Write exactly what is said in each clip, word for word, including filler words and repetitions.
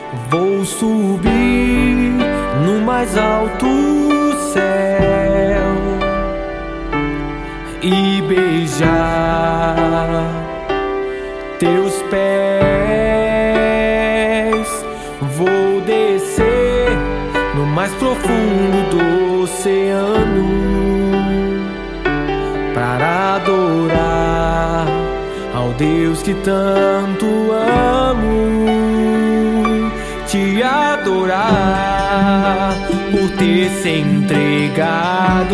Vou subir no mais alto céu e beijar teus pés. Vou descer no mais profundo do oceano para adorar ao Deus que tanto amo. Te adorar por ter se entregado,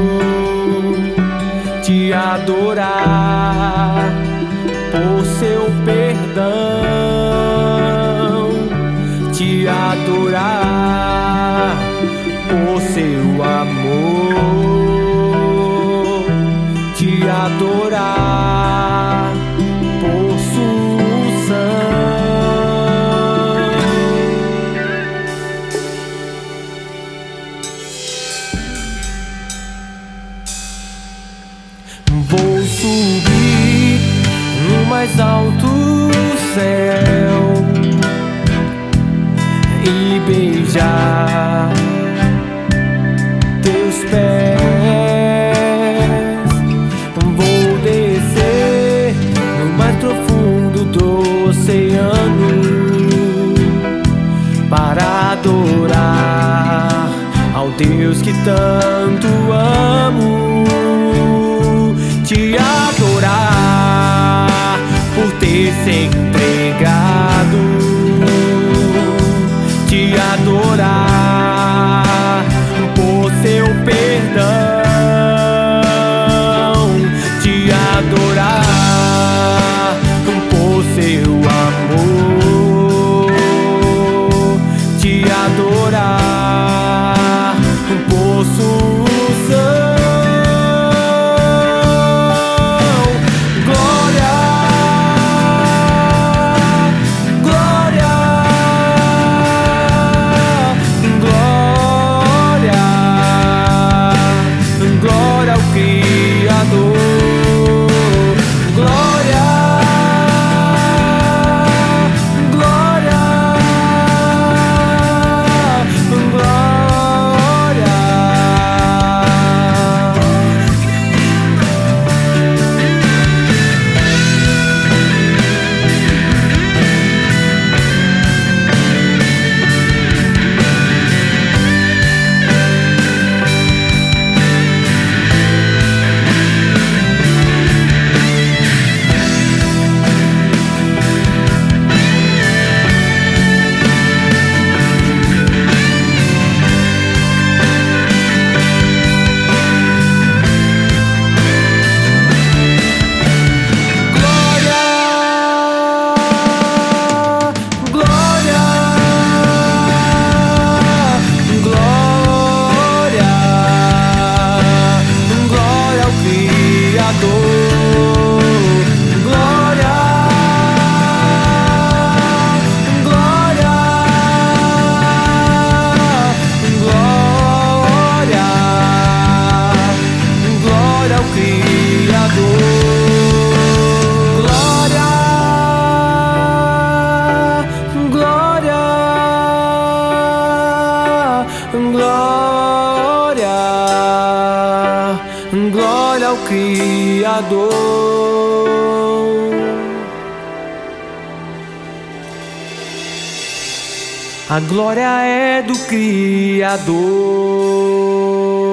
te adorar por seu perdão, te adorar por seu amor, te adorar por sua sangue. Vou subir no mais alto céu e beijar teus pés. Vou descer no mais profundo do oceano para adorar ao Deus que tanto amo. Te adorar por ter se entregado, te adorar por seu perdão, te adorar por seu amor, te adorar por sua sangue. Glória ao Criador. A glória é do Criador.